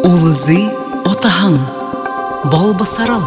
Улызы отаһың, бол бысарал.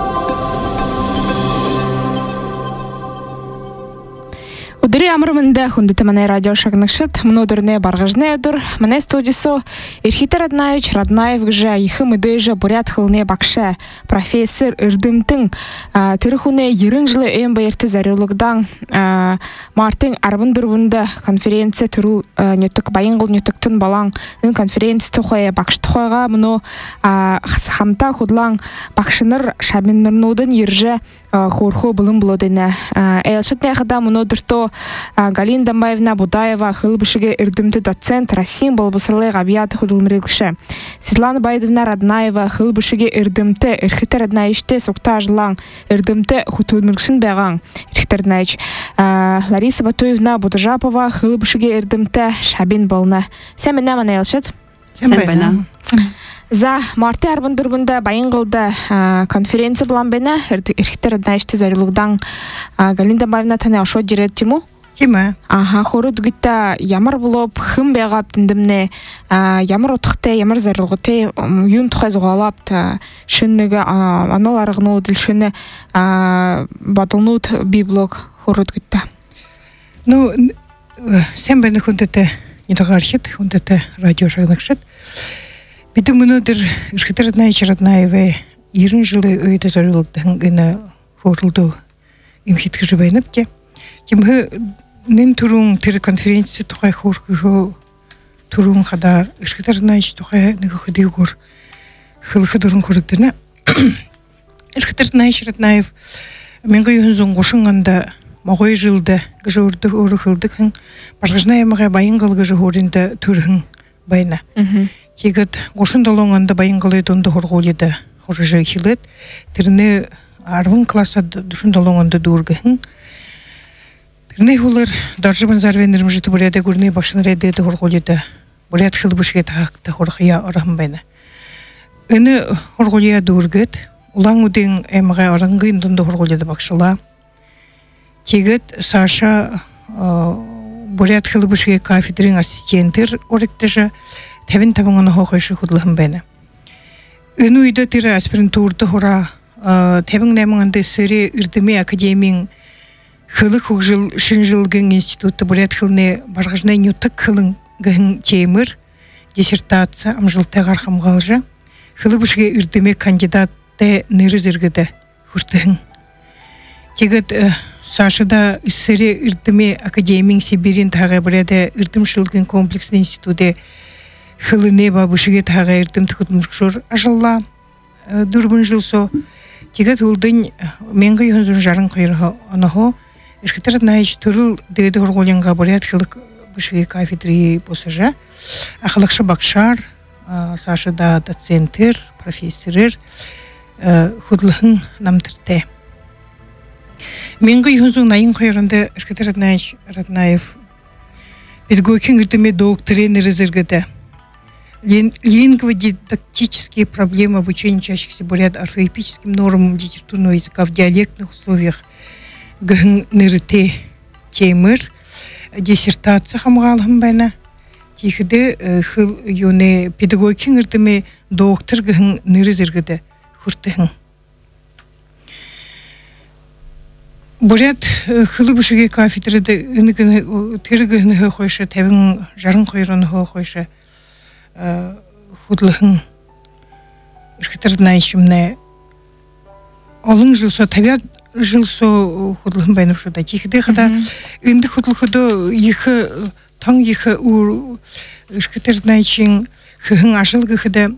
Удары амрымында хундыты манай радио шагныкшыт, мнодырне баргажне дур, манай студисо Ирхитер Раднаевич Раднаев гжа, ихым идыжа бурят хылне бакше, профессор Ирдымтың, тырхуне ерін жылы өйін байырты зарюлыгдан, мартың арбын дұрбында конференция түру нөттік байыңғыл нөттіктін балаң, конференция тұхая бакш тұхайға мұны хамта худлаң бакшыныр шабиннырнудын ержі хорхо былым болодыны. Элшат нәғыда мұны дұрто Галина Дамбаевна Будаева хылбышыге Ирдымты доцент Расим болбысырлы ғабияты худылмырылышы. Светлана Байдовна Раднаева хылбышыге Ирдымты Ирхитер Раднаевичте соқта ажылаң Ирдымты худылмырылышын бәғаң Ирхитер Раднаевич. Лариса Батуевна Будажапова хылбышыге Ирдымты шабин болны. Сән бәна мана Элшат? Сән бәна. За марты арбын дұрбында байыңғылды конференция бұлан бәні Ирхитер Раднаевичте зарилугдан Галина Дамбаевна тәне ашо жерет тему? Тема. Хору дүгітті ямар болып, хым бәғап түндімне, ямар отықты, ямар зарилуғыты, юн тұқай зұғалапты, шынныға аналарығыны өділ шыны батылнуд библог хору дүгітті. Ну, сән бәні хүндеті недоғархет, хүндеті радио жағынықшыт. Биді мұнудыр Ирхитер Раднаевы ерін жылы өйді зарылдың ғына хорылды имхеткі жыбайнып те. Темгі нін тұрың тірі конференция тұқай хорқығы тұрың қада Ирхитер Раднаевич тұқай нығы қыды ғыр қылығы дұрын көріктіні. Ирхитер Раднаев менгі үйінзің қошынғанда мағой жылды ғжы ұрды ұры қылдық барғыжна еміға байын қылғы жы хорында түрің байна. Тегіт қошын долоңында байын қылы донды хорғоледі хорыжы хилет. Тіріні арвын класса дұшын долоңында дұрғын. Тіріні олар даржыбын зарвенерім жыты бұряды көріне бақшын рәді хорғоледі. Бұряд хилы бұшығы тақты хорғыя арағын байна. Үні хорғолия дұрғыд. Улаң өден әміға араңғын донды хорғоледі бақшыла. Тегіт Саша бұряд хилы бұшығы кафедрин ассистентір оректіжі Тәбін табыңаны хоқойшы құдылығын бәні. Үні үйді тірі аспирантурды хора тәбің нәміңінді сірі үрдіме академияң хылы құқжыл шын жылғын институты бұрят хылыны барғыжына нютық хылың ғын темір диссертация амжылты ғарқам ғалжы хылы бұшығы үрдіме кандидатты нөрі зіргіді хүртігін. Тегіт Сашыда сірі үрдіме академияң Сибирин тағы бұряды үрдім шылғын комплексный институты хылыне бабышыге тағы ердім түкітмүркшор ажалла дүрбін жылсо тегет ұлдың менгі үйінзін жарын қайырғы анахо Ирхитер Раднаевич түріл деді ғырғолянға бұрят хылық бышыге кафедрии босыжа ақылықшы бақшар Сашыда доценттер профессорыр құдылығын намтырды менгі үйінзін найын қайырынды Ирхитер Раднаев педагогикин үрдіме докторенері зіргіді лингводидактические проблемы обучения учащихся бурят орфоэпическим нормам литературного языка в диалектных условиях нырыты темір диссертация хамғалым бәні тихіде хыл юне педагогикин үрдіме доктор ныры зіргіді хүртігін. Бурят хылы бұшыге кафедрады тірігіні қойшы, тәбін жарын қойырыны қойшы худлыхын Ирхитер Раднаевичімне олың жылсо, табиат жылсо худлыхын байнып шуда. Тихіде қада үнді худлыхыды таң ехі Ирхитер Раднаевичің хыхын ашылғы қыды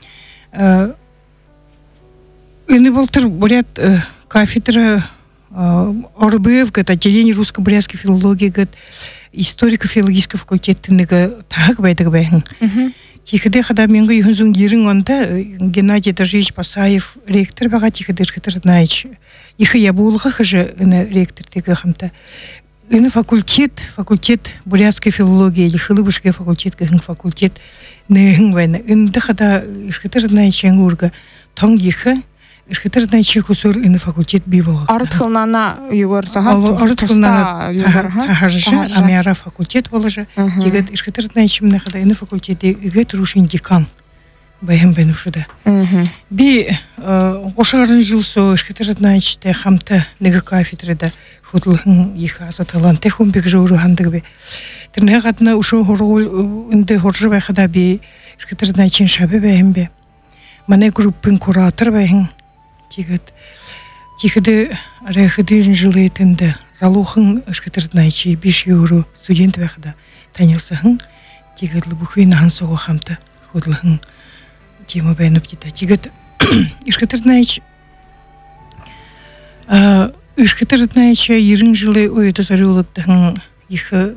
үнді болтыр бурят кафедра ОРБФ, отделение русско-бурятской филологии, историко-филологического факультеттінігі тағы бәйдігі бәйін. Тихіде қада менгі үйінзің ерін онда Геннадий Дажевич Пасаев ректор баға тихіде Ирхитер Раднаевич. Ехі ябулығы қыжы ректордегі қамта. Үні факультет бурятской филологии, или хылы бұшығы факультет нәйін бәйні. Үнді қада Ирхитер Раднаевич еңгіргі тоң ехі Ирхитер Раднаевич кусур ины факультет биболог. Арыт хылнана югар Арыт хылнана тахаржы, амиара факультет болажы. Тегет Ирхитер Раднаевич мына қада ины факультеті үгет рушин декан. бәйім бәйім шуда. Би қошағарын жылсо ішкетеретнайчте хамта неге кафедрада худлыхын иха азаталан техун бек жоуру хандығы бе. Тірне қатына ұшо хорғол үнді хоржы байқада би ішкетеретнайчин шабы бәйім бе. Мане группын куратор бәйім. Тихіді арайхыдырын жылы етінді залухын ішкетеретнайчи 5 евро студент байқада танилсахын. Тихідлі бұхуйна хансоғы хамта худлыхын тема бәйініп дейді. Тигет ішкетеретнайч ерін жылы ойды зарылыдың ехі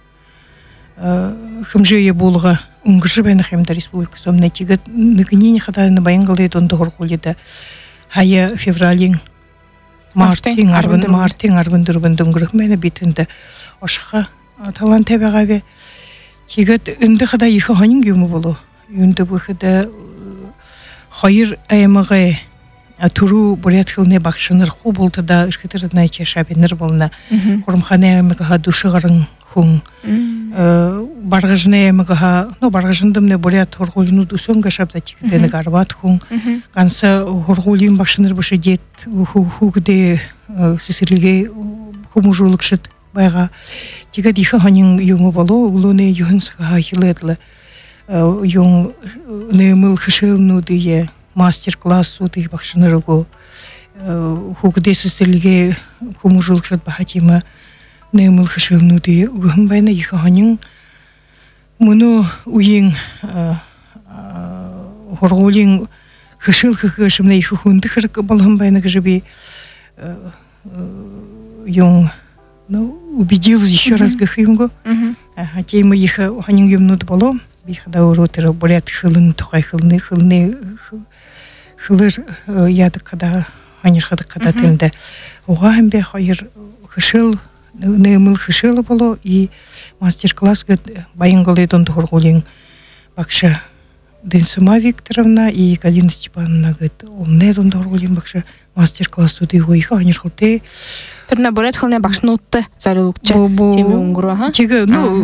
хымжые болға үңгірші бәйіні қаймда республика сомна. Тигет нүгінен қадайыны байынғылы едонды ғырғылыды. Хая февралин мартин арбындырбынды үңгірік мәні бетінді ашыға талан тәбіға бе. Тигет үнді қадай ехі ханын кемі болу. Үнді бұқыда хайыр аймағы туру бурят хылны бақшыныр ху болды да ішкетеретнайче шабенір болына. Құрымханы аймағыға душығырың хуң. Барғыжны аймағыға, барғыжындымны бурят хорғолыну дусонға шабда тигетені гарбат хуң. Қанса хорғолын бақшыныр бұшы дет хуғыде сесірліге хумужулық шыд байға. Тигет ехі ханын юмы болу, ұлыны юхын сыға хиледлі. Yung nemil хышылну дие мастер-классу дие бақшынырығы хугде сесілге хумужулықшыд бахатима немил хышылну дие уғым байна ехі ханын мұны уйын хорғолын хышыл хышымна ехі хунды хырық болғым байна гжеби yung убедилась еще раз гахимго тема ехі ханын юмнуд болу бихада уротера бурят хылын тухай хылны хылыр яды када анирхады када тенде оған бе хайыр хышыл немил хышылы болу и мастер-класс гыд байынгылы донды хоргулин бакша Денсума Викторовна и Галина Степановна гыд олне донды хоргулин бакша мастер-класс уды ойха анирхылты Пирна бурят хылны бакшны утты зарылукча теме унгуру теге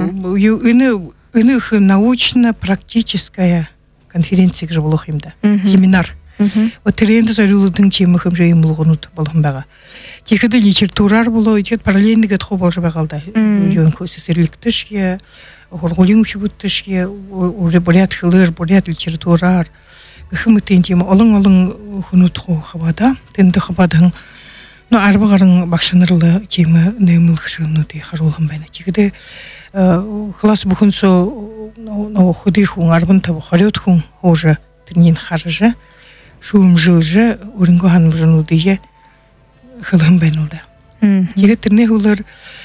Иных научно-практическая конференция же было химда, семинар. Вот тренды зарюлдың темы химже имлугунут болған бага. Тихиде литературар было, тихид параллельный гад хо болжа багалда. Юнку сесерликтишке, хоргулин хибуттишке, уже бурят хилыр, бурят литературар. Гахимытын тема олың хунут хо хабада, тенді хабадың. Но арбағарын бақшынырлы темы неміл хышылнуды харулған байна. Тихиде класс бухунсо худы хун арбын табу харет хун хожа тнин харжа шум жылжа уринго хан бужунудые хылым бенулда. Тиге тирне хулар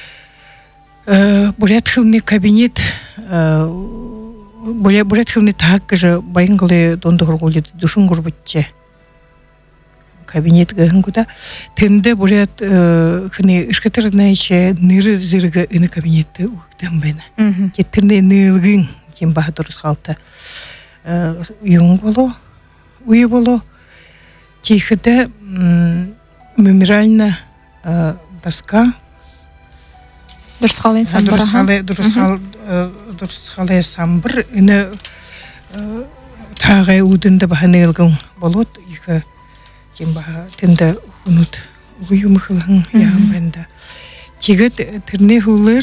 бурят хылны кабинет бурят хылны так же байынглы донды хургулы душун гурбутче кабинет гынгуда тенде бурят хыны ішкетернайче ныры зыргы ины кабинетті угдам байна. Кеттерне нылгын кем бахадурус халта юң болу, уй болу. Тихіде мемориальна доска Дұрысқалайын самбыр. Дұрысқалайын самбыр ины тағай удынды баханы елгін болуд. Тенде хунут уйумхылын яамбанда. Тигет тирне хулыр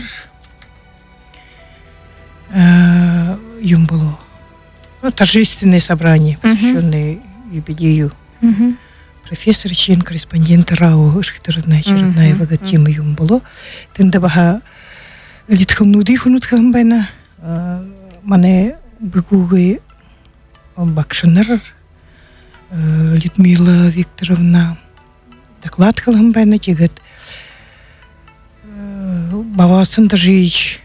юмболо. Торжественное собрание, посвященное юбилею. Профессор член корреспондент РАО Ішкетеретнайче вага тема юмболо. Тенде баха литхылнуды хунут хамбайна. Мане бігугы бакшыныр Людмила Викторовна доклад кылган байна тигет Бавасын Дажич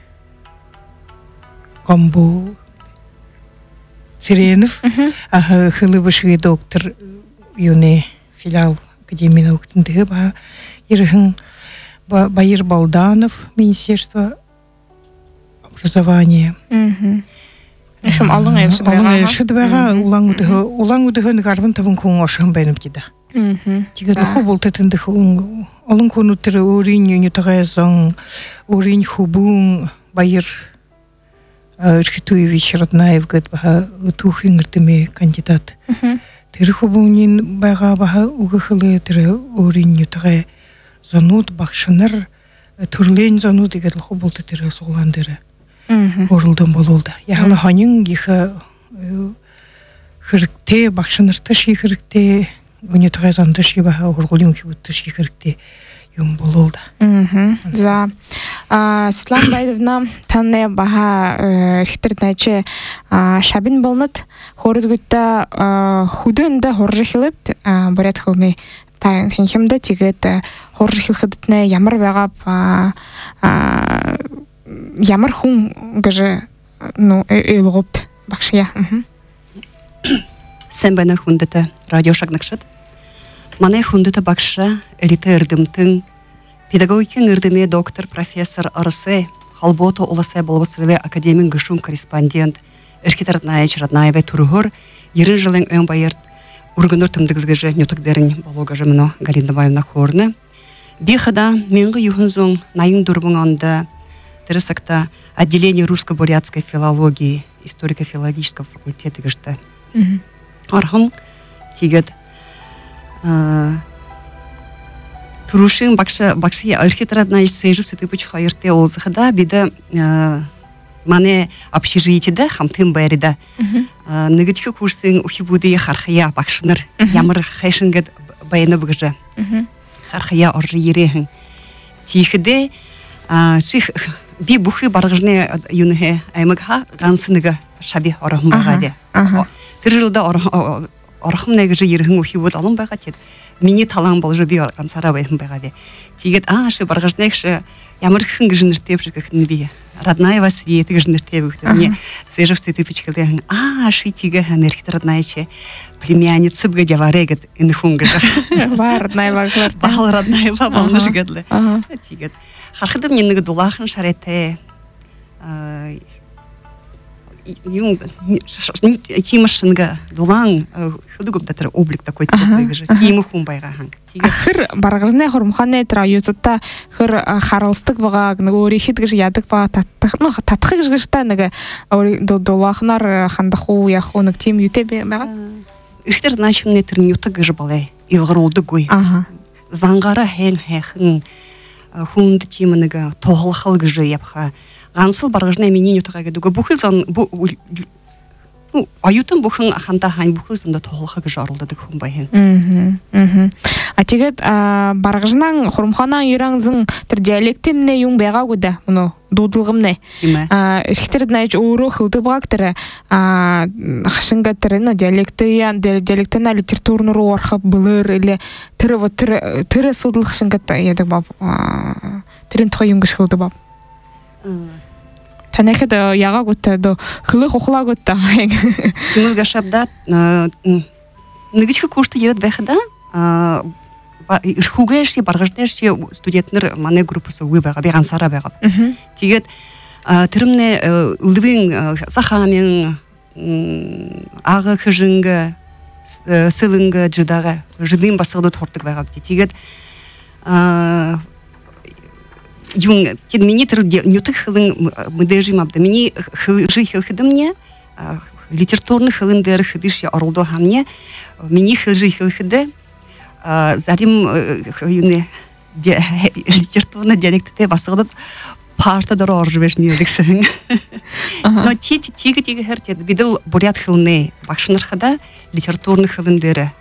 Комбу Сиренов хылыбышве доктор юне филиал Академии наук тіндігі ба ерігін Байыр Балданов Министерство образования Шум алың айыршыды баға улаң үдіғын ғарбын табын көң ашығын бәйніп деді. Тегер ұқы бол тәтінді алың көң үттірі өрін үйні тағай зың, өрін хубың байыр Ирхитуевич Раднаев гэд баха түүхийн эрдэмээ кандидат. Тэр хөвөний бага баха угхлээ тэр өөрийн ютгэ зонууд багшнаар төрлийн зонууд гэдэг хөвөлт тэр суглаан дээр өрөлдөн болуулда. Яхала хонин их хэрэгтэй багшнартай ших хэрэгтэй өнөтгөө зонд шиг баха хургуулын хөвөт ших хэрэгтэй юм болуулда. За Светлана Байдовна таны баха эрхтэр найче шабин болнот хордгутта хүдэндэ хоржихлэп борят хөвний та хинхэмдэ тэгээд хоржихлэхдэтнэ ямар байгаа ямар хүн гэж элгопт багшия. Сэмбэнэ хүндэт радио шагнагшд. Манай хүндэт багша элитэ эрдэмтэн педагогикийн эрдэмээ доктор профессор Арсе Халбото уласай боловсролын академийн гишүүн корреспондент Эрхитэр Раднаева төрөөр 90 жилийн өн баярт өргөнөр тэмдэглэж нютаг дэрэн болгож мөн Галина Баевна хорны би хада 1984 онд Тересакта отделение русско-бурятской филологии историко-филологического факультета гэжтэй. Архам тэгээд Турушин багши Эрхитэр Раднаевич сэжүп сэтгбич хоёртой уулзахада бид манай общежитиеда хамтын байрда нэгдэх курсын өхибүүдийн хархая багш нар ямар хайшин гэд баяна бүгж хархая орж ирэхэн тийхдэ би бүхий баргажны юнхэ аймагха ганц нэг шаби орхон байгаа дэ. Тэр жилдэ орхон нэг гэж ирэхэн өхибүүд олон байгаа тийм миний талан болж би ганцаараа байсан байгаа дэ. Тэгээд ши баргажныг ши ямар хэн гэж нэртэй бишгэх би Раднаева Свет гэж нэртэй бүгд мне цэжв сэтгбичгэлээ ши тигэ Эрхитэр Раднаевич племянница гэж яваарэ гэд энэ хүн гэж Раднаева бахал Раднаева болнош гэдлээ. Тэгээд харахад миний нэг дулаахан шараатай юм тимашнга дулаан хөдөг өдөр облик такой гэж тийм хүн байгаа ханг. Хэр баргазны хормханы тэр аюутта хэр харалцдаг байгаа нэг өөрийнх гэж ядаг байгаа татах гэж та нэг дулаахнаар хандах уу яах уу нэг тийм юутэй байгаа. Эрхтэр наачмны тэр нютаг гэж болоо илгаруулдаггүй. Зангара хайхан хүнд тийм нэг тоглохол гэж явха ганцл баргажны миний нютага гэдэг бүхэл зан аюутан бүхэн хандаа хань бүхэл занда тоглохоо гэж оруулдаг хүн байна. Тэгээд баргажнан хурамханан иранзын тэр диалектэмнэ юм байгаагүй да мөн дуудлагамнэ. Эрхтэр найж өөрөө хөвдөг баг тэр хашинга тэр нэ диалектна литературны руу орох былэр или тэр судлах хашингат ядаг бав тэрэн тухай юм гэж хөвдөг бав. Танайхад ягаагүйтэй хөлөх ухлаагүйтэй. Тимэл гашабда нэгдэх курст яваад байхада ирхүүгээш баргажнаш студенттер манай группс үгүй байгаа би ганцаараа байгаа. Тэгээд тэрмнэ лвин сахамын ага хжинга сэлэнга жидага жидин басгадод хордог байгаа. Тэгээд юм тэд миний тэр нютаг хөлн мэдэж юм авда миний хөлхэдэм мне литературны хөлн дээр хэдиш оруулдуу хамне миний хөлхэдэ зарим юуны литературны диалекттэй басгадад парта дээр орж байж нэгшин. Но тиг хэртэд бид л бурят хөлний багш нархада литературны хөлн дээр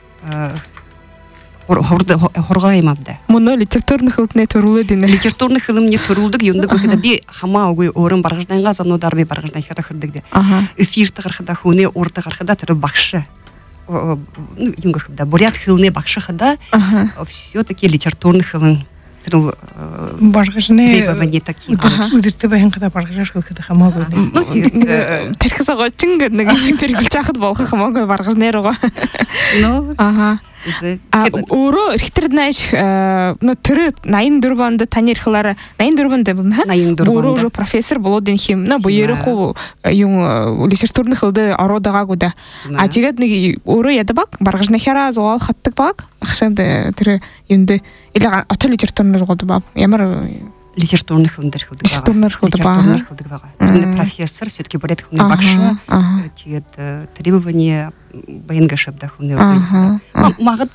хоргоо юм авда. Мөн литературны хөлтний төрүүлээд энэ. Литературны хөлмний төрүүлдэг юмдаг гэхэд би хамаагүй өөрөн баргажнангаа зонуудаар би баргажнаа хэрэг хэрдэг. Эфирт гарахда хүнээ урд гарахда тэр багш юм гэхэд бурят хөлний багш хада всё-таки литературны хөлн тэр баргажны үдэртэй байх хада баргажаш гэхэд хамаагүй. Ну тийм тэрхээс гочин гэдэг нэг хэрэглэж хахад болох хамаагүй баргажны руугаа. Ну өөрөө Эрхитэр Раднаевич тэр 84 онд таны ирэхлээр 84 онд байна. Өөрөө профессор болоод энэ юм нэ боёрохоо юм литературны хөлдө ороод байгаагүй да. Тэгээд нэг өөрөө ядабаг баргажныхаараа зугаал хатдаг баг. Ахшанд тэр юунд илээ отол литературны зугаад баг. Ямар литературных хылындар хылдык Литературный хылдык бага. Профессор все-таки борят хылны бакшы. Тиет требования баянга шабда хылны. Магыт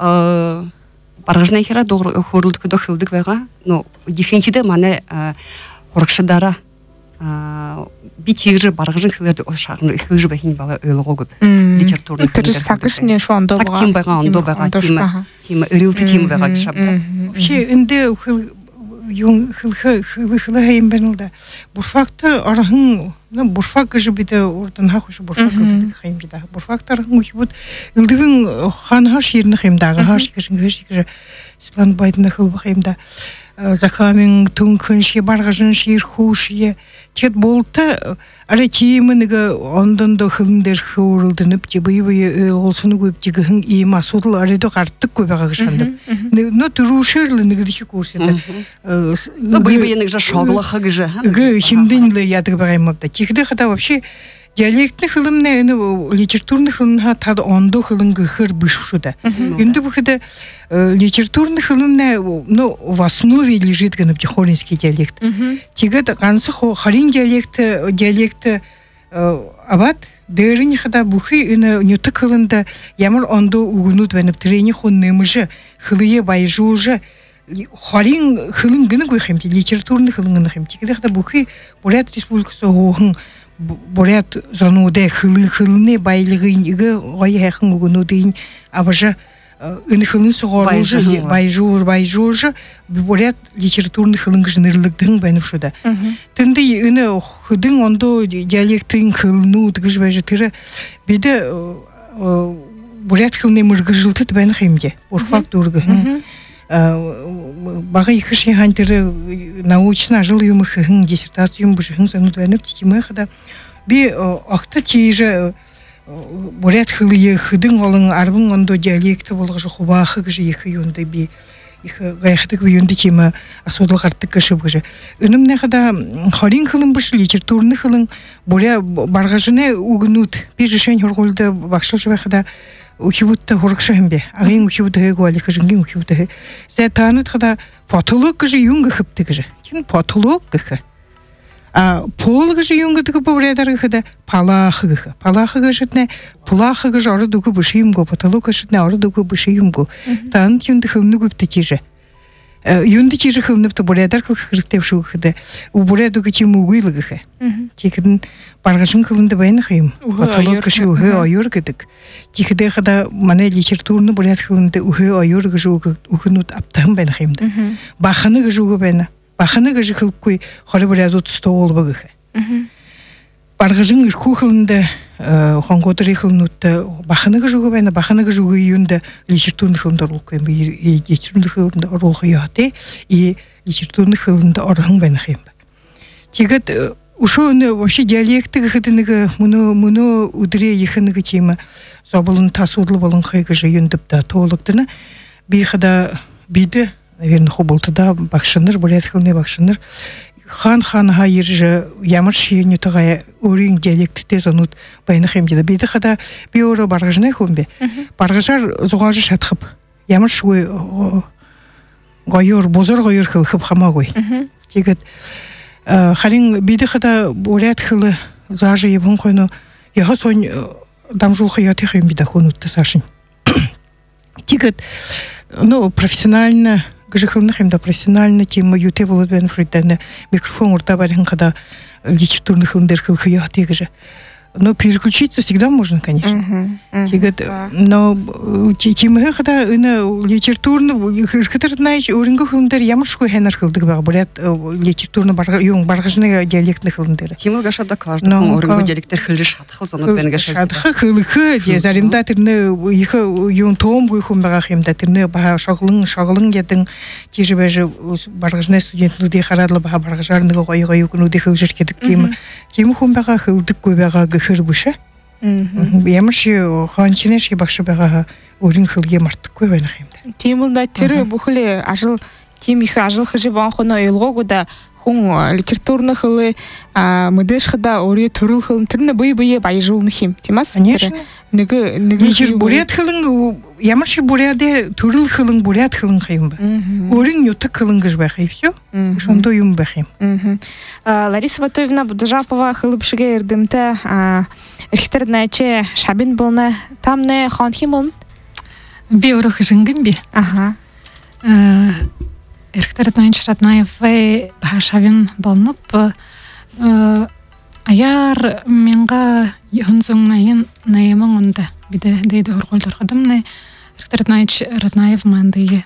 баргажна хера doğru хорулдык до хылдык бага. Но дихенчиде мане хорыкшыдара битиже баргажын хылдарды ошагын хылжы бахин бала өйлөгө көп. Литературный хылдык. Сакышне şu anda бага. Сактим бага, ондо бага, тима ырылты тима бага шабда. Вообще инде yung hılhayım ben oldu. Burfakta arahın, burfak gıcı bir de oradan ha hoş burfak gıcı hayım bir daha. Burfakta arahın uçubut, ıldığın han haş yerini hayım dağı, haş gıcı, Slan baydına hılbı hayım da. Zakamın tunkın şey, bargajın şey, hoş ye. Tet bolta, ara tiyiminiga ondan da hılındır hıvrıldınıp, cebıyı olsunu koyup, cegihın iyi masudul arada artık koyup gıçandım. No turuşerli nigdiki kursiyada. Быйбы же шоглаха гыжы. Химдинле ядык бараймапта. Тихде хата вообще диалектный хылымны, литературный хылымны тады ондо хылын гыхыр бышушуда. Енді бұхыда литературный хылымны, в основе лежит ганабдихоринский диалект. Тигат гансы харин диалекты абат, дэрини хада бұхы нютык хылында ямар ондо угунут веніп трени хоннымыжы, хылые байжужы, харин хылын гыны гыхымти, литературный хылын гыны хымти. Тигат хада бұхы Бурят республикасы оғын Бурят зануде хылыны байлығын ғай әқын ұғынудың абажа үнхылын соғарылжы байжуржы Бурят литературный хылын ғыжынырлығдың бәніп шуда. Тінді үні хүдің ондо диалектің хылыну ұдығыж бәжі түрі беді Бурят хылыны мұрғыжылты бәні қаймде. Урфак дұрғығын. Бага ихши хантер научно жил юм хын диссертацию юм бушын санут венеп тимэ хада би акта тиже бурят хылые хыдын олын арбын ондо диалекты болгожу хубахы гыжы ихы юнды би ихы гайхтык би юнды тима асудыл картык кышып гыжы үнүмне хада харин хылын буш литературный хылын буря баргажыны угнут би жешен хургулды бакшылжы хада Ухибутта хоркшамбе, агин ухибутта гвали кажинги ухибутта. Зе танат хада потолок гыжы юнга хыпты гыжы. Тин потолок гыхы. Пол гыжы юнга тыгы повредар гыхыда палахы гыхы. Палахы гыжытне пулахы гыжы ары дугы бышы юмгу, потолок гыжытне ары дугы бышы юмгу. Танат юнды хылны гыпты тижы. Юнды тижы хылныпты повредар гыхырыктеп шу гыхыда. У повреду гычим угуйлы гыхы. Тикидин баргашын хылынды байны хыйым. Потолок гыжы ухы айыр гыдык. Тихде хада мане литературны бурят хылынды ухы айыр гыжы ухынут аптахын байны хыйымды. Баханы гыжы угы байны. Баханы гыжы хылып кой хоры бурят отсто олы багыхы. Баргашын гырху хылынды хонготыры хылынутты баханы гыжы угы байны. Баханы гыжы угы юнды литературны хылынды орул койым. Литературны хылынды орул хыяты и литературны хылынды орхын байны хыйымды. Тигет Ушо вообще диалекты гыхытыныгы муну удыре ехыныгы тема забылын тасудлы болын хайгы жайындып да толықтыны бейхада биді, наверное, хубылтыда бақшыныр, бурят хылны бақшыныр хан хайыр жа ямыр шиені тұғай өрін диалекты тез анут байны хемдеді. Бейді хада бей оры барғажны хумбе. Барғажар зуғажы шатқып. Ямыр шуы ғайыр, бозыр ғайыр хылхып хама ғой. Тегет Харин биді хада бурят хылы зажы ебін қойны яғы сон дамжул хаяты хайым бида хонутты сашын. Тигет, профессионально, гыжы хылны хайымда профессионально тема юте болуд бәні фриддәні микрофон урта барин хада литературный хылындыр хыл хаяты гыжы. Но переключиться всегда можно, конечно. Тигет, но тема хада литературный, хытыр знаешь, уринго хылындар ямыр шуй хэнар хылдык бага, бурят литературный баргажны диалектный хылындар. Тема гашада каждый уринго диалектер хылжы шатхыл зонут бен гашада. Шатхы хылыхы, заримда тирны ихы юн том гуйхум бага хемда тирны бага шагылың ядың тижи бәжі баргажны студентны де харадлы бага баргажарны гайгай юкуну де хылжыр кедік тема. Тема хум бага хылдык гуй бага хырбыша. Ямырши ханчинешки бакшы бага урин хылге марттык кой байна хемде. Темылда тиры бухле ажыл темихи ажыл хыжы бан хоно елгогуда хун литературны хылы мыдыш хыда орё төрүл хылын тирне бый байжулны хим тимас. Конечно. Нигер бурят хылын ямаршы буряде төрүл хылын бурят хылын хайым ба. Орын юта хылын гыжба хай всё. Шондо юм ба хайм. Лариса Батуевна Будажапова хылып шиге эрдимте эрхтерначе шабин болна тамне ханхим болн. Би урах жингим би. Ага. Эрхтернач Раднаев башавин болнуп аяр менга йонзуңнайын наемың онда биде дейди орголдоргадымны Эрхтернач Раднаев мандые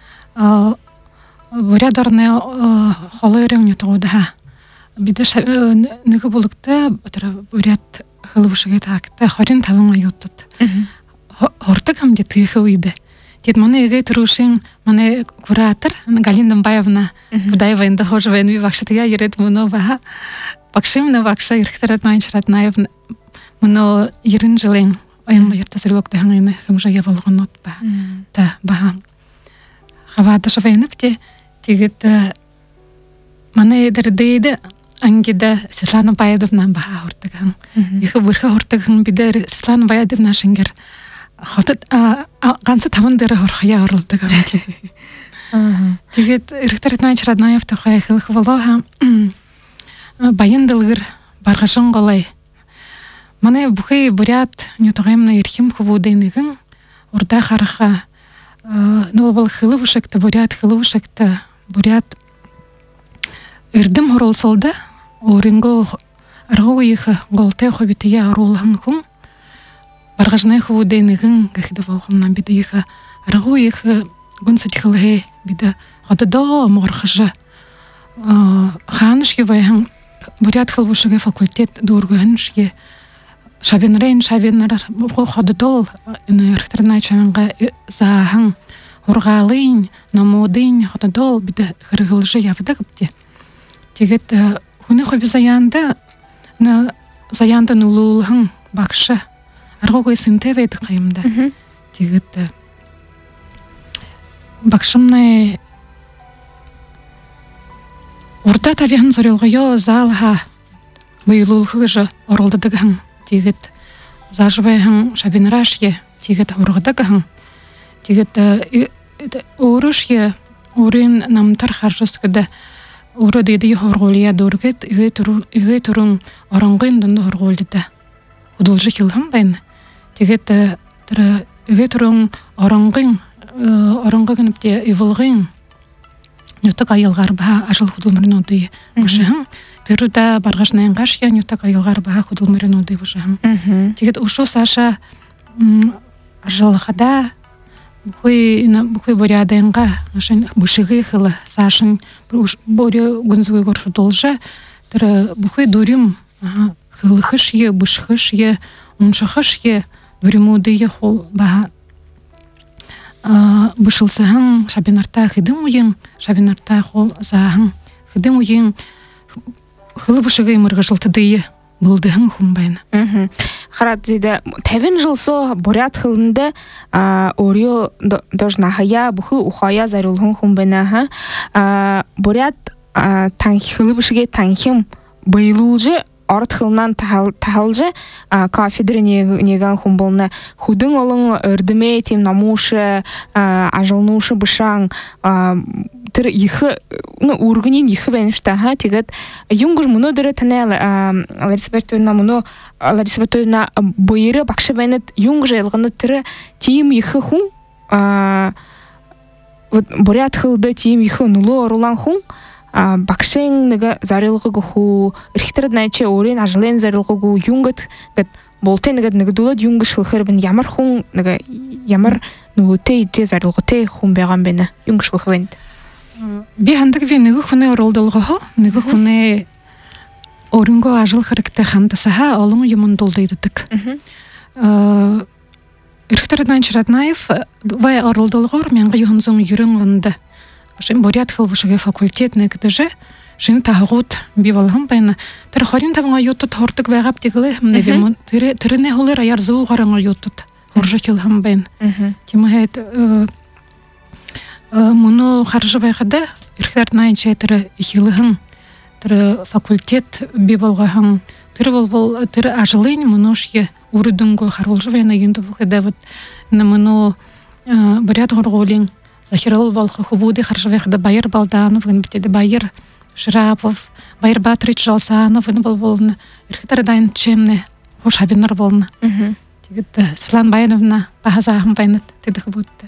бурядорне холырың нютоуда биде нығы булукта буряд хылыбышыга такта хорин тавың аюттут хортык хамде тыхы уйды дед маны эге турушин маны куратор Галина Дамбаевна Будаева инда хожевен ви вакшатыга ерет муно баха бакшимна вакша Эрхтернач Раднаев муно ерин жылен ойын байырта сырлокта хаңайны хымжа явалғынот ба та баха хавада шавайнып те тегет маны дердейді ангида Светлана Баядовна баха хортыган ихы бұрха хортыган бидер Светлана Баядовна шынгер хотыт гансы тавындыры хорхая орылдыган тегет Эрхтернач Раднаев тохай хылық волоха байындылгыр барғашын голай маны бухай бурят нютоғаймна ерхим хубудайнығын урда хараха нолбал хылыбышыкты бурят хылыбышыкты бурят эрдим хоролсолда оринго аргу ихы голтай хобития арулхан хун баргажнай хубудайнығын гахида волханнан биде ихы аргу ихы гунсатихылхе биде хододо морхажы ханышки байхан бурят хылбышыга факультет дургыншки шабинрейн шабиннар хододол Эрхтернач Шавинга захан ургалын намудын хододол биде хыргылжы явда кыпте тегет хуны хоби заянда нулулхын бакшы аргогой синтевет кайымда тегет бакшымны урда тавихан зорилгойо залха быйлулхыжы орылдыдыгын тегет зажбайхан шабинрашье тегет ургыдыгын тегет урышье урин намтар харжыскыда уры дейді хорголия дургет үгей турун орангын дунду хорголдыда удулжы хилхам байна тегет үгей турун орангын орангыныпте ивылгын нютак айылгар ба ажыл худулмырын оды бушыхын тырда баргашнайын кашья нютак айылгар ба худулмырын оды бушыхын тегет ушу саша ажылхада бухой бурядайынга бушыгы хылы сашын борю гунзугы горшу должа тыры бухой дурим хылыхышье бушхышье уншахышье дуримудые хол ба бышылсаһың шабинарта хидым уйын шабинарта хол заһың хидым уйын хылы бушыгы мыргыжылтыдые булдыһың хумбайна Харат зиде тавин жылсо бурят хылында орё дожнахая бухы ухая зарулхун хумбайна бурят танхылы бушыге танхим быйлулжы арт хылнан тахалжы кафедра неган хумболна худың олың өрдіме тем намушы ажылнушы бышаң тыр ихы ургынин ихы беништа тегет юнгуш муно дыры тенел Лариса Батуевна быйры бакшы бенет юнгуш елгыны тыры тиим ихы хун бурят хылды тиим ихы нулу орулан хун бакшен нега зарылгы гу Эрхтернач орен ажлен зарылгы гу юнгат болтен нега дулат юнгуш хылхырбын ямар хун нега ямар нуте ите зарылгы хун беган бена юнгуш хылхвент би хандык ви нега хуны оролдолго нега хуны орынго ажыл хырыкты хандасаха олың юмун долдойдыдык Эрхтернач Раднаев вай оролдолгор менга юхунзун юрын онда Шин бурят хылбышыга факультет негдыжы шин тагут бивалхам байна тер хорин тавга юттут хортык байгап тигиле невимон терне холер аяр зуу гараңа юттут хоржы хилхам байна тимахет муну харжы байгада Эрхтернач тер хилхам төр факультет би болгахан төр бол төр ажлын множье урудунго харулжвена юнду бухеда вот на мно бурят горголин захирал волхо хубуды харжвехда Байыр Балданов гынбитеде Байыр Шрапов Байыр Батрич Жалсанов был волна ирхитардан чемне хош абинар волна тигит Светлана Баяновна бахазахым байнат тедих будте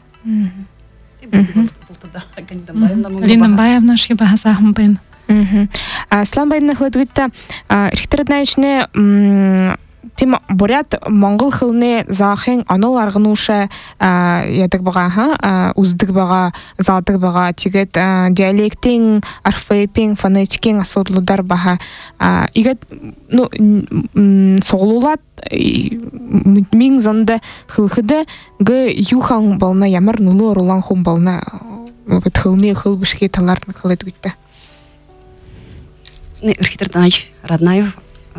Лина Баявна ши бахазахым байн Светлана Баяновна хледгитта ирхитардан ичне тем бурят монгол хылны захын аныл аргынуша ядык бага уздык бага залдык бага тигет диалектин орфоэпин фонетикин асуудлудар бага игет соглулат мин занда хылхыда г юхан болна ямар нулу рулан хум болна вот хылны хылбышке таларны хылдыгитта Ирхитарданыч Раднаев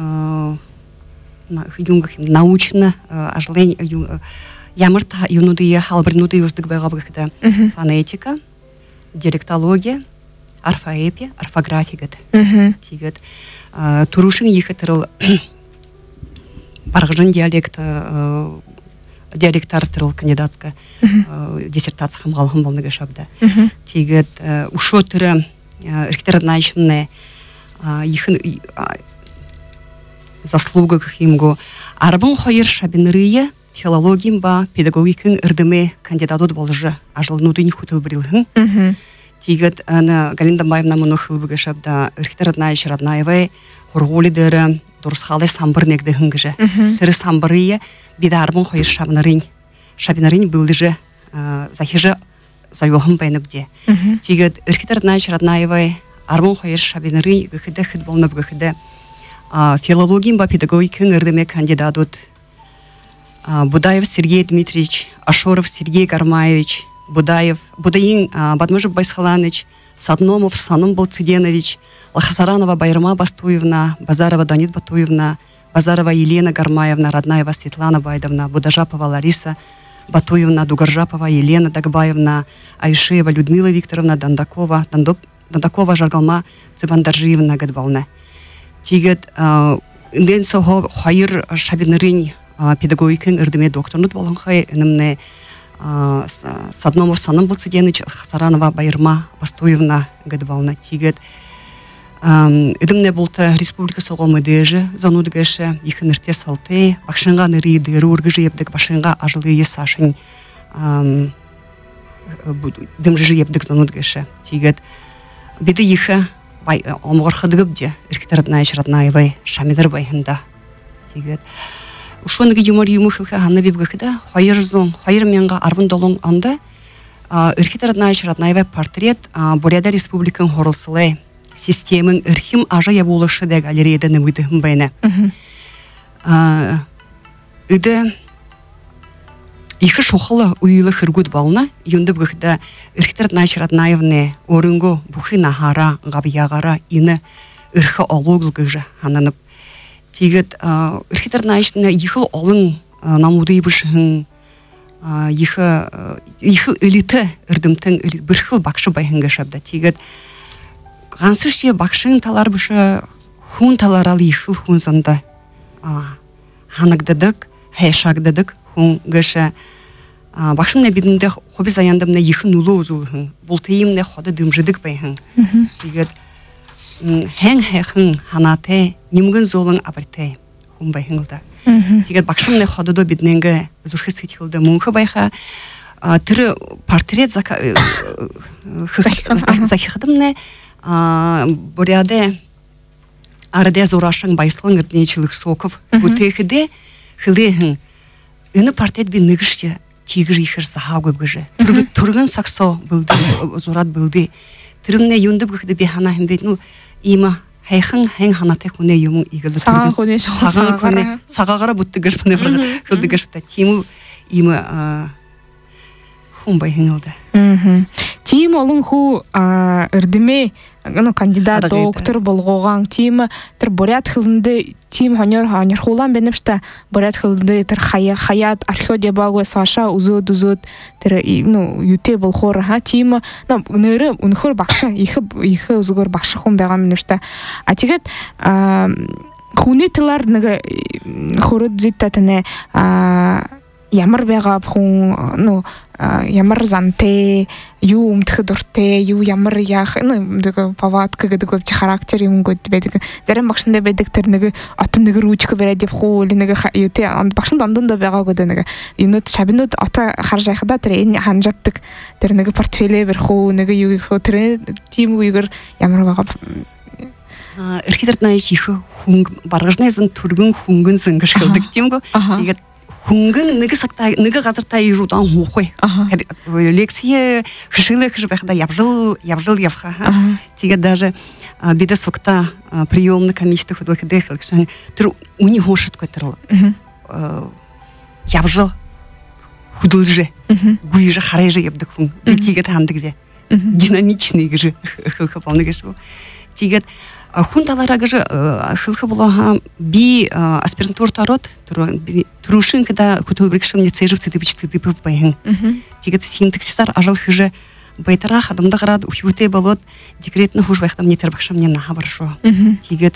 научно ажлень ямырт юнуды халбрнуды юздык байгабыгда фонетика, диалектология, орфоэпия, орфография тигет турушин ехетерл баргжын диалектар тырыл кандидатска диссертация хамгалхым болны гашабда тигет ушо тыры ирхитарданачны ихин заслуга кхимго арбын хойыр шабинрые филологим ба педагогикин ирдеме кандидатуд болжы ажылнуды нихутыл брилхын тигет ана Галина Баевна монохылбыга шабда ирхитарданач Раднаевай хорголидеры дурсхалы самбырнегде хынгыжы тыры самбырые бида арбын хойыр шабинрын билдыжы захижы зайолхым байныбде тигет ирхитарданач Раднаевай арбын хойыр шабинрын гыхыда хыд болнып гыхыда филологим ба педагогикин ирдеме кандидатут Будаев Сергей Дмитриевич, Ашоров Сергей Гармаевич, Будаин Бадмыжев Байсхаланыч, Садномов Саным Балциденович, Лахасаранова Байрма Бастуевна, Базарова Данит Батуевна, Базарова Елена Гармаевна, Раднаева Светлана Байдовна, Будажапова Лариса Батуевна, Дугаржапова Елена Дагбаевна, Айшеева Людмила Викторовна, Дандакова Жаргалма Цыбандаржиевна Гадбална. Тигет инден сого хайыр шабинрин педагогикин ирдеме докторнут болған хай инымне Садномов Саным Балциденович, Хасаранова Байырма Бастуевна Гадбална. Тигет идымне болта республика сого мыдежы занудгеше ихин ирте салты башынга ныры дыры ургыжы ебдик башынга ажылы есашын дымжы ебдик занудгеше. Тигет биді ихы омғыр хыдығыбде ирхитарданач Раднаевай шамидыр байхында тигет ушоныгы юмор юмухылха ханна бибгыхда хайыр менга арбын долың анда ирхитарданач Раднаевай портрет Буряда республикан хорылсылай системын ирхим ажа ябулышы да галереяда нымыдығым байна иді ихы шохылы уйлы хыргуд бална юнды бгыхда ирхитарданач Раднаевне орынго бухи нахара габиягара ины ирхы олугылгыжы хананып тигет ирхитарданачны ихыл олың намуды бышын ихы элиты ирдымтын бирхыл бакшы байхынга шабда тигет гансышы бакшын талар бышы хун таларал ихыл хун занда ханагдадык хайшагдадык хун гыша башымна бидинде хобби заяндымна ихын улу узулхын бултыйымна хода дымжыдык байхын тигет хэн ханате нимгын золын абарте хун байхынылда тигет башымна хода до бидненге зушхы сытхылды мунхы байха тыры портрет захихдымна буряде арде зурашын байслын ирднечилых соков бутехиде хылехын ины портрет би ныгыште тигж ихер сахагы бгыжы тургын саксо булды зурат булды тирымне юнды бгыхды би хана химбет ну има хайхан хэн ханате хуне юм игылы саган хуне сагагара буттыгыш буне хылдыгыш та тиму има хумбай хингылда тим олон ху ирдеме кандидат доктор болгоган тим тер бурят хылынды тим хонор хулан бенепшта бурят хылынды тер хаят археодия багы саша узуд тер юте болгор тим нөрө унхор бакша их узгор бакша хун бегам бенепшта а тигет хунитылар неге хород зиттатане ямар байгаа хүн ямар занте юу өмдөхөдөртэй юу ямар яах паватка гэдэг характер юм гээд байдаг. Зарим багшиндээ байдаг тэр нэг отон нэг рүүжих бариад явах уу нэг юутэй багшин дондондоо байгаа гэдэг нэг юунууд шабинууд ото харж байхада тэр энэ ханжавдаг тэр нэг портфелээ барих уу нэг юу гэх үү тэр тийм үеэр ямар байгаа эрхтэрд нааш их хүн баргажны зэн түргэн хөнгөн зөнгөш гэдэг тийм гоо. Тэгээд хөнгөн нэг газартаа ирүүдан хуухай. Лекция хшилэх байхада явжал явха. Тэгээд даже бидэс факта приемный комиссия хөдөлгөдөх гэсэн тэр үний хуушд көтөрл. Явжал хөдөлж гүйж харайж явдаг хүн. Тэгээд хандаг вэ. Динамичный гэж хэлэх гэж. Тэгээд хүн талаараа гэж хэлэх болоо би аспирантур тарот түрүүшин когда хөтөлбөрөгшин нэцэжвцэд бичдэг байхын. Тэгээд синтаксисаар ажил хийж байтарах адамда гараад үхвэтэй болоод декретны хүш байхдаа мне тэр багшам мне нахабар шүү. Тэгээд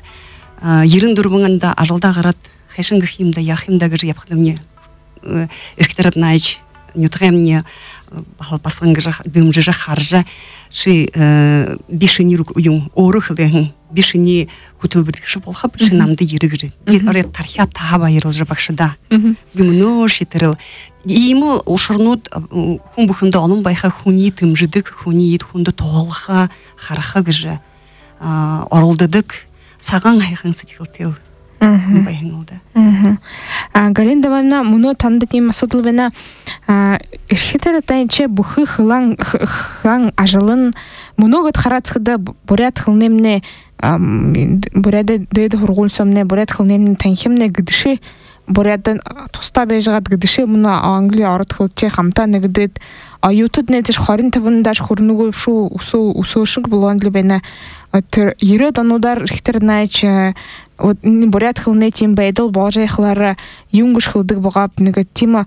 94 анда ажилда гараад хэшин гэх юмда яах юмда гэж явхад мне эрхтэрд нааж нютрэм мне басган гэж дэмжиж харжа ши бишини юм өөрөх бэхэн бишини хөтөлбөрөгш болох бишин намд ирэг гэж орой тархиа таа баярлж багшда юмноо шитэрэл ийм ушурнууд хүн бүхэндээ олон байха хүний тэмждэг хүний хүнд тоолха хараха гэж оролддог саган хайхан сэтгэлтэй байхын уу да. Галинда мамна мөнөө танд тийм асуудал байна. Эрхтэр тайче бүхий хлан ажлын мөнөөгд харацхда бурят хылнэмнэ бурят дэд хургуулсамнэ бурят хылнэмнэ танхимнэ гэдши бурядан тустаа байжгаад гэдши мөнө англи орд хылче хамтаа нэгдэд аютуд нэтэж 25-ндаш хөрнөгөө шүү өсөөшиг болгонд л байна. Тэр 90 онуудаар эрхтэр найч бурят хылны тим байдал боожихлаар юнгш хылдаг байгаа нэг тийм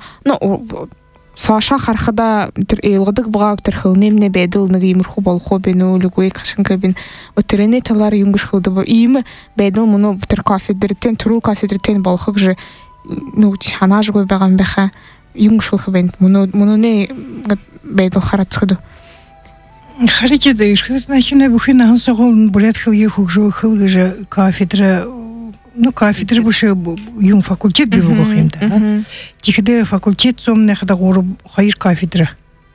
саша харахада тэр eelгадаг байгаа тэр хылнэмнэ байдал нэг иймэрхүү болох уу бэ нөө үгүй гашинка бин өтрэний талаар юнгш хылдаг ийм байдал мөн тэр кафедртэн түрүү кафедртэн болох гэж нүг ханаажгүй байгаа юм байха юнгш хылх бэн мөнөний байдал харацдаг харичэд эрхтэр начинэ бүхэн хансагол бурят хылыг хөгжөө хыл гэж кафедра кафедра бушы юм факультет бий болох юм да. Тихдэ факультет сомнахда гуру хайр кафедра.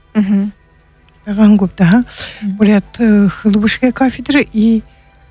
Баган гупта бурят хылбушке кафедра и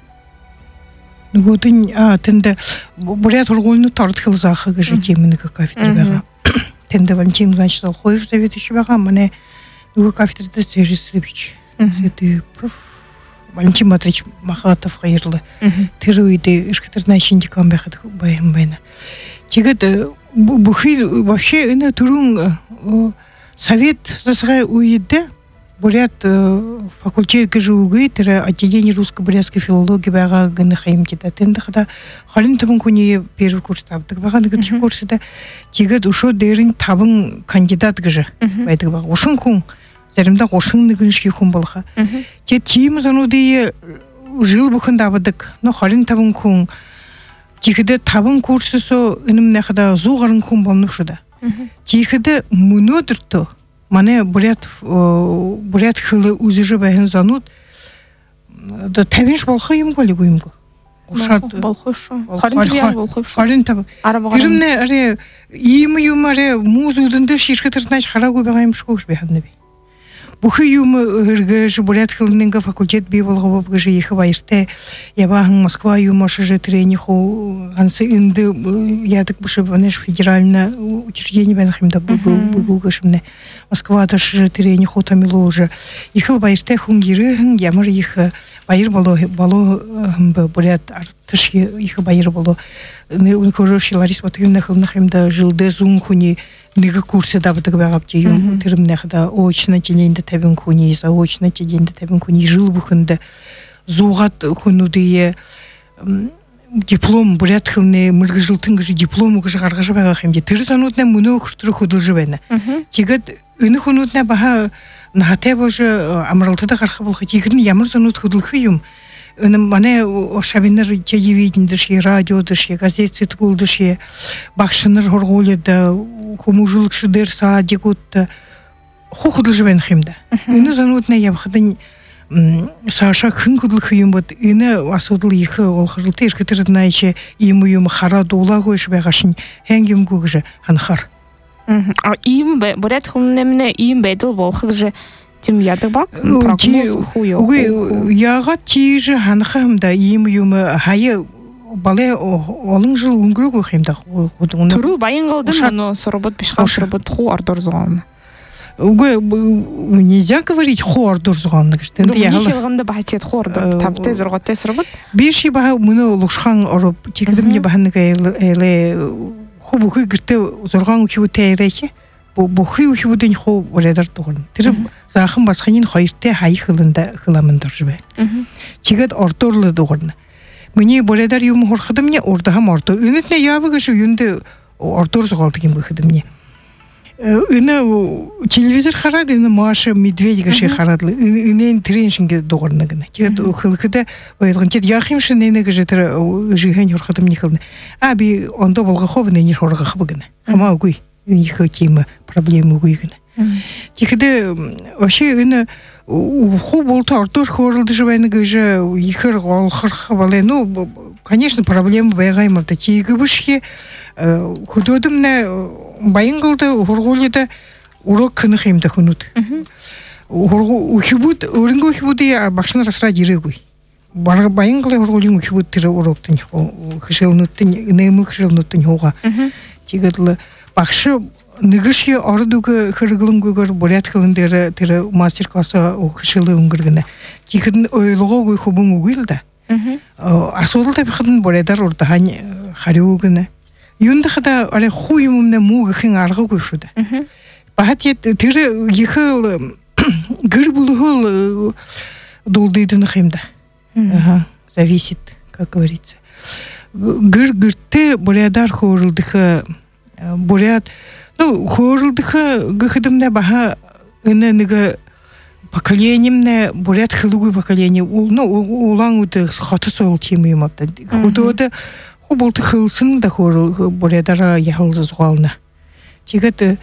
нүгүдэн тэнд бурят хургуулны торд хылзах гэж темнэг кафедра байгаа. Тэнд Валентин Иванович Солхоев заведующий байгаа. Манай нүг кафедрада зэжсэвч. Это Валентин Матвеевич Махатов хайрлы. Тэр үедээ эрхтэр найшиндикан байхад баян байна. Тэгээд бүхий вообще энэ түрүүн совет засгай үедээ бурят факультет гэж үгүй тэр отделение русско-бурятской филологии байгаа гэнэ хаймтида. Тэнд хада 25 хүний первый курс тавдаг байгаа. Нэг курсда тэгээд өшөө дээр нь 5 кандидат гэж байдаг байгаа. Ушин хүн заримдаа 31 шиг хүн болох. Тэгээд тийм zonуудын жил бүхэн давдаг. 25 хүн тэгэхэд 5 курсээс энэмнэхда 100 гаруй хүн болно шүү да. Тэгэхэд мөнөөдөртөө манай бурят хылы үзэж байхын zonууд одоо 50 болох юм болгүй юм гоо. Ушаад болох шүү. 25 болох шүү. 25. Гэрмнэ арай ийм юм арай мууз үдэндээ ширхэтэр нааш хараагүй байгаа юм шүү би хандна би. Бүхий юм эргэж бурят хылының факультет бий болгоо гэж их баяртай явахан Москва юм ошже трениху ганцы инде ядаг бушы банеш федеральное учреждение байна хэмдэ бүгүгэшмне Москвада ошже трениху тамилу уже их баяртай хүн гэрэн ямар их баяр болоо бурят артыш их баяр болоо үнэхээр Лариса Батыевна хэмдэ жылдэ зун хүний нэг курсы давдаг байгаа юм тэрмнэхда очно тенэнд тавин хүний заочно тенэнд тавин хүний жил бүхэнд зугат хунудие диплом бурят хылны мыргыжылтын гыжы диплому гыжы гаргыжы бага хемде тыры санутна муну хуртуру худылжы бена тигет ыны хунутна баха нахате боже амралтыда гархы болхы тигин ямар санут худылхы юм ыны мане ошабинер телевидениедеши радиодеши газет булдеши бакшыныр хорголеда хумужулыкшыдер садикут худылжы бен хемде ыны санутна ябхыдын Саша хын худылхы юм бот ыны асудыл ихы олхыжылты эркетерднайче им хара дола койш багашын хенгим гугжы ханхар. Им бурят хылнемне им бедел болхыгжы тим ядык бак прогноз хуё. Угы яга тиже ханхамда им хайы бале олон жыл үнгүрү хемда худуны. Туру байынгылды муну соробот бишхан соробот ху ардорзган. Угы нельзя говорить хор дурзганны гыштен я хылгында бахтет хор табте зыргатте соробот. Биши баха муну лушхан ороп тигдимне баханга эле хубухы гырте зорган үхү тейреке бухы үхүден хуоредар туган. Тэр захын басханын хайрте хай хылында хыламын дуржбе. Тигет орторлы дуган. Мнеоредар юм хорхыдымне орда хам ортор. Үнетне ябыгы шу юнде ортор згалды ким быхыдымне. Үні телевизор қарады, үні Маша Медведиға шей қарадылы. Үнен треншінге доғырнығына. Тет қылқыда ойылған. Тет яқимшын нені ғыжетір жиған yorqadım не қылды. Аби онда болға қобыны не шорға қыбығына. Ама ұгой. Үніқы кеймі проблемы ұгойғына. Текіде вообще үні ху болты артур хорылды жывайны ғыжы ехір ғалқыр балай. Ну, конечно, проблемы байғаймырды. Тегі бішке худодымна байынгылды хорголида урок кыны хемда хунут. Ухибут урынго ухибуды бакшына расра дирегуй. Барға байынгылы хорголин ухибут тиры уроктын хышылнуттын неймыл хышылнуттын хоға. Тигедлы бакшы ныгыши ордугы хыргылын гөгөр бурят хылындары тиры мастер-класса хышылы үнгіргіні. Тигедлы ойлығы гой хубун угылда. Асудыл табиқыдын бурядар урдахан хариугіні. Юндахада аре хуйумне мугын аргы көшүдө. Бахатет тире ехыл гыр булгыл долдыдын хемда. Зависит, как говорится. Гыр-гырты бурядар хорылдыхы бурят, ну, хорылдыхы гыхыдымда баха ыныныгы поколениемне бурят хылугу поколение. Ну, улан уты хаты сол темием апта. Худода болты хылсын да хорыл бурядара яхылды зуална. Тигет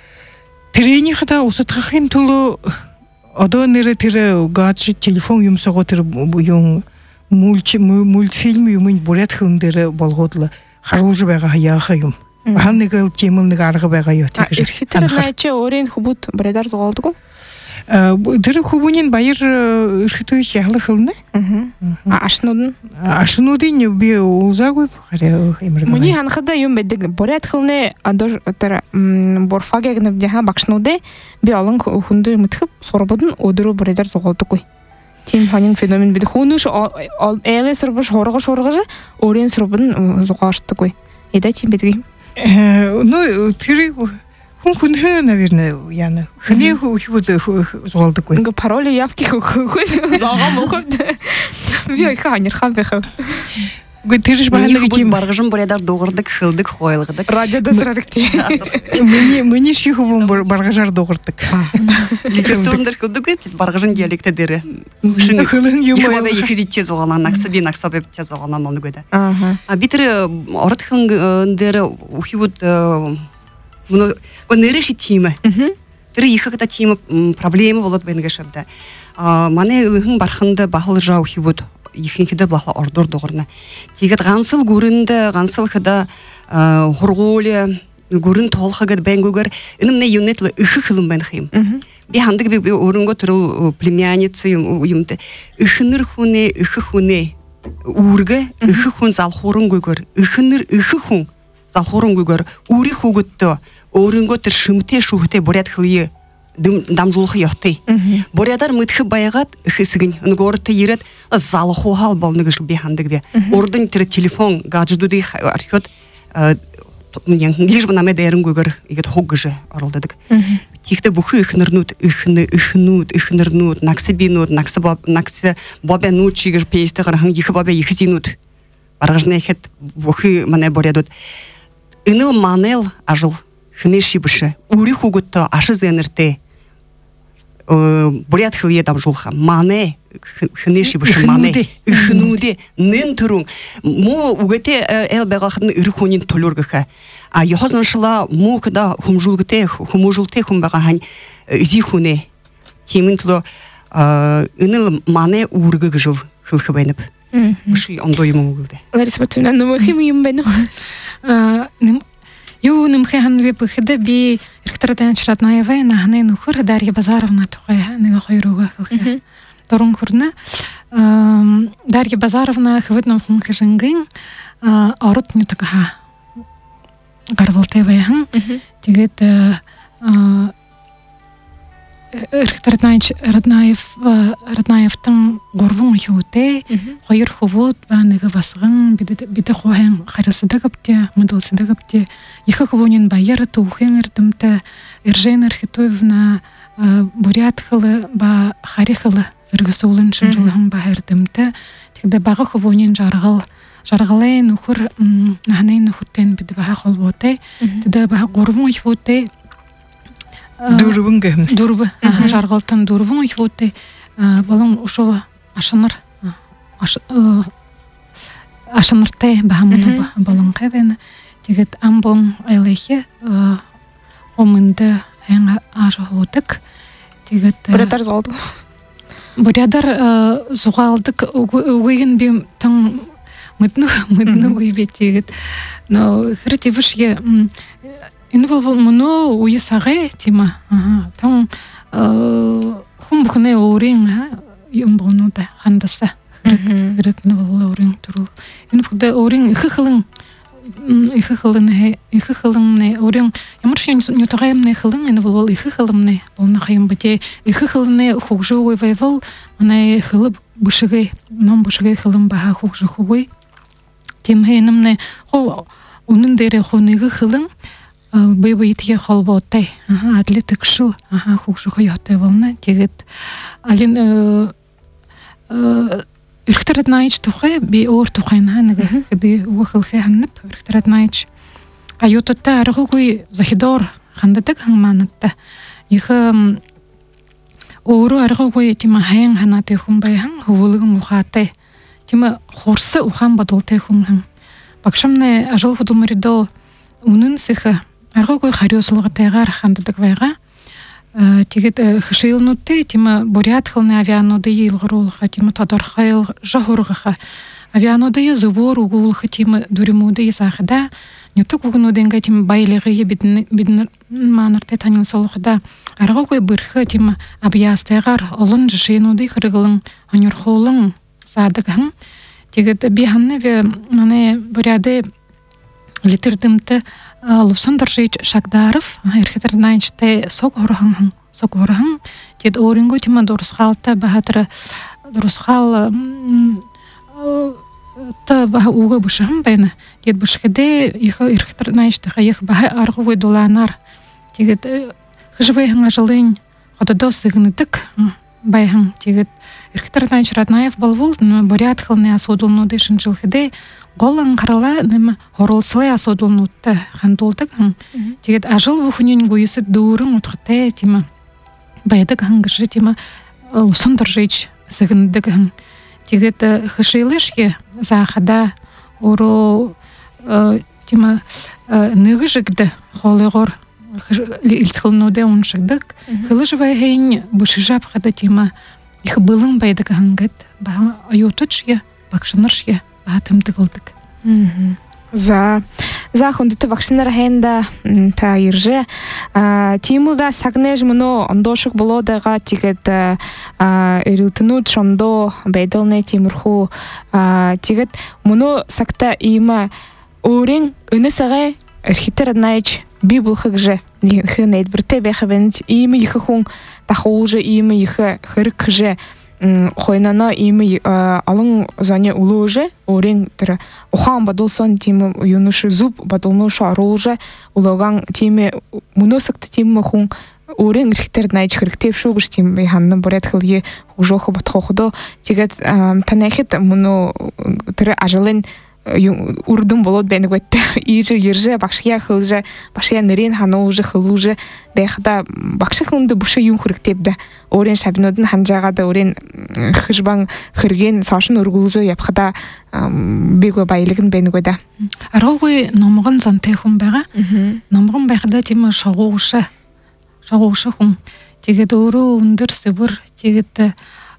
трени хата усатхахин тулу адо нере тире гаджет телефон юмсого тире буюн мультфильм юмын бурят хылындыры болгодлы харылжы бага яха юм. Ханнигыл темылныга аргы бага йот. Эрхитер найче орен хубут бурядар зуалдыгу? Дыры хубунин байыр ырхитович яхлы хылны. Ашнудын? Ашнудын бе улзагуй харе эмрга. Муни ханхада юм бедиг бурят хылны адор тара борфагегне бдяха бакшнуде бе алын хунды мытхып соробудун одуру бурядар зуалдыгуй. Тим ханин феномен биде хунуш эле сырбыш хоргы орен сырбудун зуалдыгуй. Эда тим бедиг. Ну, тири хүн наверное, яна. Хне хубуды зуалды кой. Пароли явки зага мохот. Би ханер ханбеха. Гүтэрж бааныг тийм баргажын бурядар дуурдаг хылдык хойлгыдык. Радиода сырарыкти. Мени ши хубун баргажар дуурдаг. Литературндар хылдык баргажын диалекте дере. Хылын юмай да ихизитче зогана наксаби наксабепче зогана монугеда. А битер ордхын дере ухибут муну нереши тиме. Тэр ихэгда тиме проблема болот бенгешебде. Мане хын бархында бахыл жау хибут ихинхиде блахла ордор догорна. Тигет гансыл гүрүндө гансыл хыда хургуле гүрүн толхагат бенгөгөр инемне юнетле ихы хылым бен хим. Би хандык би орунго турул племянница юмте ихныр хуне ихы хуне урге ихы хун залхурун гөгөр ихныр ихы хун залхурун гөгөр ури хугутто орунго төр шимте шухте бурят хылые дамжулхы яхты. Бурядар мытхы байгат хысыгын нгорты ирет залху хал болныгыш би хандык би. Ордын төр телефон гадждуды архет лишь бы наме дерин гөгөр игет хоггыжы арылдыдык. тихте бухы ихнернут наксибинут наксы бабенут чигер пейсте гархан их бабе ихзинут баргажне хет бухы мане борядут иныл манел ажыл хнеши бышы ури хугутта ашы зенерте бурят хылье там жулха мане хнеши бышы мане ихнуде нен турун му угете элбегахны ирхунин толургаха а яхозаншла му когда хумжулгте хумбагахань зихуне тиминтло иныл мане ургыгжыл хылхыбайнып бышы ондойму угылды Лариса Батуна нумахим имбену нымхе пыхыды би ректорадан чратнаевай нахны нухур Дарья Базаровна тухая ныга хойруга хылхы торун курна Дарья Базаровна хывытным хынхыжынгын арут нютыгаха гарвалтевайхан тегет Раднаевтың горвун юте хойыр хувут баныгы басгын биде хоен харысыда капте мыдылсыда капте ихы хувунин байыр тухен эрдимте Иржена Архитоевна бурят хылы ба харихылы зыргысуулын шынжылын ба эрдимте тегде бага хувунин жаргалай нухур нахнай нухуртен биде бага холботе тегде бага горвун юте Дурбы, жаргалтан дурбун ихуте балон ошо ашыныртай бахамына балон кайбена тегет амбон айлехе омынды эн ажыгутык тегет Бурядар залды бурядар зугалдык уйын бим таң мыдны уйбе тегет но хритивышге инвол муно уйсаге тима таң хумбухне орин юмбонуда хандаса гретне бол орин туру инфуде орин иххылын орин ямаршын нютагаймне хылын инвол иххылымне болна хайым бите иххылны хугжуй вайвал мана хылып бушыгы нам бушыгы хылым баха хугжу хугуй тимхенемне хо унун дере хоныгы хылын бэйбэ итге холботай атлетик шу хугшу хойотой волна тегет алин Ректор Аднаич тухай би ор тухайна нэгэ хэди уахылхэ ханнып Ректор Аднаич аютотта аргугуй захидор хандадаг хангманатта иха ору аргугуй тима хаян ханаты хумбайхан хувулыг мухатай тима хорсы ухан бадултай хумхан бакшамне ажыл худумаридо унын сыха аргугуй хариосулга тайгар хандадаг байга тегет хшилнутте тима бурят хылны авианоды йылгырулха тима тодорхайл жахургаха авианоды зубор угулха тима дуримуды исахда нютук угнуденга тима байлыгы бидн манарте танын солхда аргугуй бырхы тима абьястайгар олон жишинуды хыргылын анюрхолын садыгхан тегет биханны ве мане буряды литердимте Лусандар Жич Шагдаров, Ректор Аднаич те сок хорхан тед оринго тима дурсхалта бахатра дурсхал та баха уга бушам байна тед бушхеде их Ректор Аднаич те хаях баха аргуй доланар тегет хжвай хангажлын хотодос дигнитик байхан тегет Ректор Аднаич Раднаев балвул бурят хылны асудулнуды шинжилхеде голан карала нема хоролслай асодулнутта хандулдык тегет ажыл бухунин гуйсы дурын утхте тима байдык хангышы тима усандар жич сыгындык тегет хышылышке захада оро тима ныгыжыгды холыгор илтхылнуде уншыгдык хылышвай хейн бушыжап хада тима их былын байдык хангыт ба аютучья бакшыныршья тымтыгылдык. За хундыты вакцинар хенда та ирже тимулда сагнеж муно ондошук болодага тигет эрилтынут шондо бейдылне тимурху тигет муно сакта има орин өнесаге Ректор Аднаич би булхыгже хынейт бірте бехавенч има иххун тахулже има ихы хыркже хойнана ими алың зане улуже орен тра ухан бадулсон тим юнушы зуб бадулнуша ролже улаган тиме муносакты тим хун өрен эрхтэр найж хэрэгтэв шүүгш тийм ханна бурят хылги хужоохо ботхоходо тэгээд танахит муно тэр ажлын урдум болот бенэгвэт иже ерже багшия хылже багшия нэрийн хануу уже хылуже бэхда багших хүнд бүшэ юм хэрэгтэвдэ өрен шабнуудын ханжаагаад өрен хижбан хэргийн сошин өргүүлж явхада бигөө баялагын бэнэгвэда аргогүй номгон зантай хүн байгаа номгон байхада тийм шогууша хүн тэгээд өөрөө өндөр сэвэр тэгээд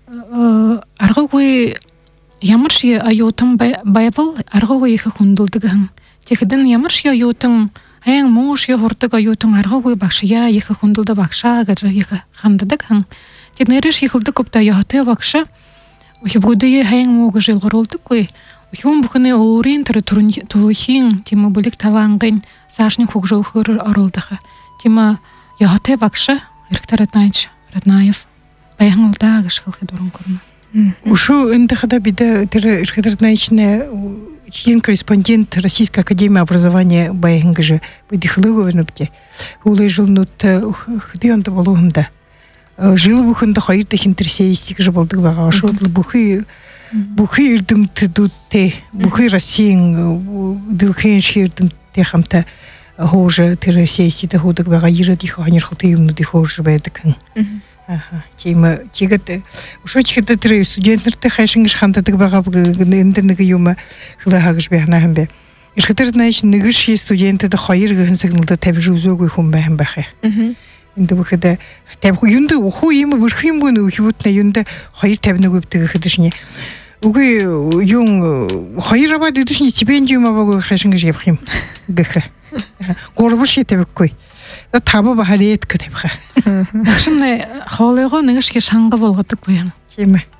аргогүй ямар шиг аюутан байбал аргогүй их хүндэлдэг хан тэгэхэд ямар шиг аюутан аян муу шиг хурдаг аюутан аргогүй багшия их хүндэлдэг багшаа гэж их ханддаг хан тэгээд нэрш ихэлдэг kopta яхтай багшаа ухибгүдээ аян муу гэж илгэрүүлдэггүй хүн бүхний өөрийн тэр төрөхийн тийм бүлэг талангын саашны хөгжөөхөр оруулдаг тийм яхтай багшаа эрхтэр Раднаев баянгалдаа гэж хэлэхэд дуран көрнө Ушу эндахада бида тэр эрхтэрнаичне член корреспондент Российской академии образования Баянгажа бидихлыговнупте улыжылнут хдионда болгонда жыл бүхэнд хоёр дахин тэр сессиг же болдог байгаа шууд бүхий эрдэмтдүүдтэй бүхий Российн дэлхийн эрдэмтдтэй хамтаа хооже тэр сессид хөдөг байгаа 90 их хонирхолтой юмнууд их хоож байдаг. Тийм тэгээд ушуучихад тэр студентнэртэй хайшингш ханддаг байгаа энд нэг юм хлагаж байна юм бэ. Эрхтэр нааш нэг ши студентэд хоёр гэн сигналд тавьж үзөөгүй хүн байх юм байх. Энд бүхэд тавих юунд ухуу юм бүрх юм гэнэ хөвтнэ юунд 251 өвдөг гэхэд шний. Үгүй юм хоёр аваад өдөшний стипендиум аваагүй хайшингш явах юм гэх. Горбуши тавихгүй. Таба бахарет гэдэг баха. Шимнэ хоолойгоо нэг шиг шанга болгодоггүй юм. Тийм ээ.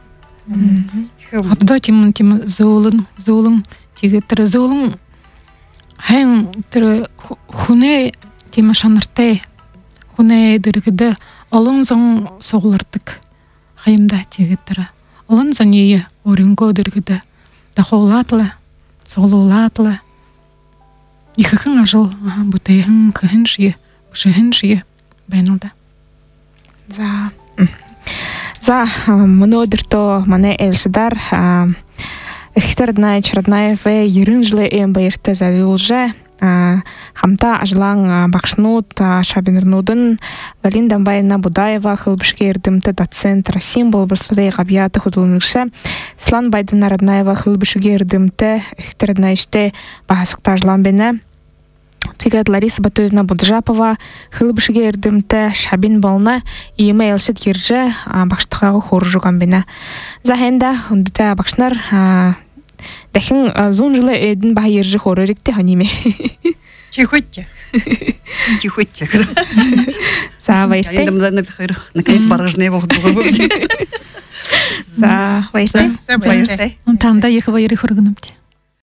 Одоо тийм зөөлөн тэгээд тэр зөөлөн хэн тэр хүнээ тийм шанартай хүнээ дэргэдэ олон зон суглардаг хаямда тэгээд тэр олон зоны өрөнгөө дэргэдэ дахуулаатла суглуулаатла иххэн ажил бүтээн хэн шие байна да. За өнөөдөртөө манай Элшдар эрхтэр Раднаев 90 жилийн баяртай залгуулж хамтаа ажиллан багшнууд шабинернууд нь Галина Дамбаевна Будаева хылбышгийн эрдэмтэд доцент Расим Болборсулей габьяты хөдөлмөрөгч Слан Байдана Раднаева хылбышгийн эрдэмтэй эрхтэр Раднаевтэй баасукта ажиллан байна. Тэгээд Лариса Батуевна Буджапова хылбышгийн эрдэмтэй Шабин Болна email шид гэрж багштайгаа хөржөгөн байна. За хэнда хүндтэй багш нар дахин 100 жилийн эдэн баяр хөрөрөгтэй ханимэ. Чихвэч. За баяртай. Наконец баражнее вохдугу. За баяртай. Танда их баярыг хөргөнөмт.